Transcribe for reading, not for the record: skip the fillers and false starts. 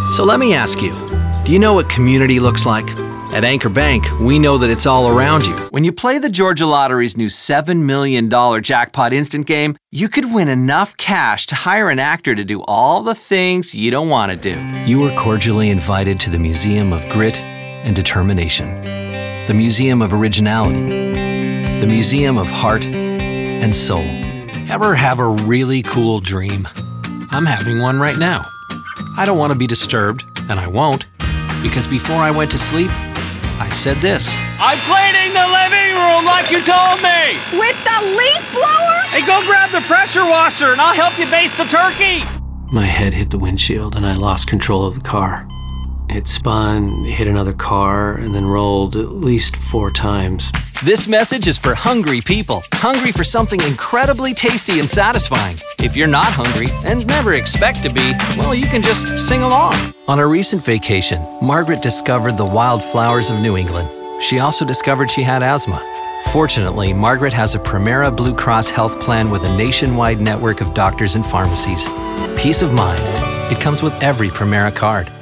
So let me ask you, do you know what community looks like? At Anchor Bank, we know that it's all around you. When you play the Georgia Lottery's new $7 million jackpot instant game, you could win enough cash to hire an actor to do all the things you don't want to do. You are cordially invited to the Museum of Grit and Determination, the Museum of Originality, the Museum of Heart and Soul. Ever have a really cool dream? I'm having one right now. I don't want to be disturbed, and I won't, because before I went to sleep, I said this. I'm cleaning the living room like you told me! With the leaf blower? Hey, go grab the pressure washer and I'll help you baste the turkey! My head hit the windshield and I lost control of the car. It spun, hit another car, and then rolled at least 4 times. This message is for hungry people, hungry for something incredibly tasty and satisfying. If you're not hungry, and never expect to be, well, you can just sing along. On a recent vacation, Margaret discovered the wildflowers of New England. She also discovered she had asthma. Fortunately, Margaret has a Premera Blue Cross health plan with a nationwide network of doctors and pharmacies. Peace of mind. It comes with every Premera card.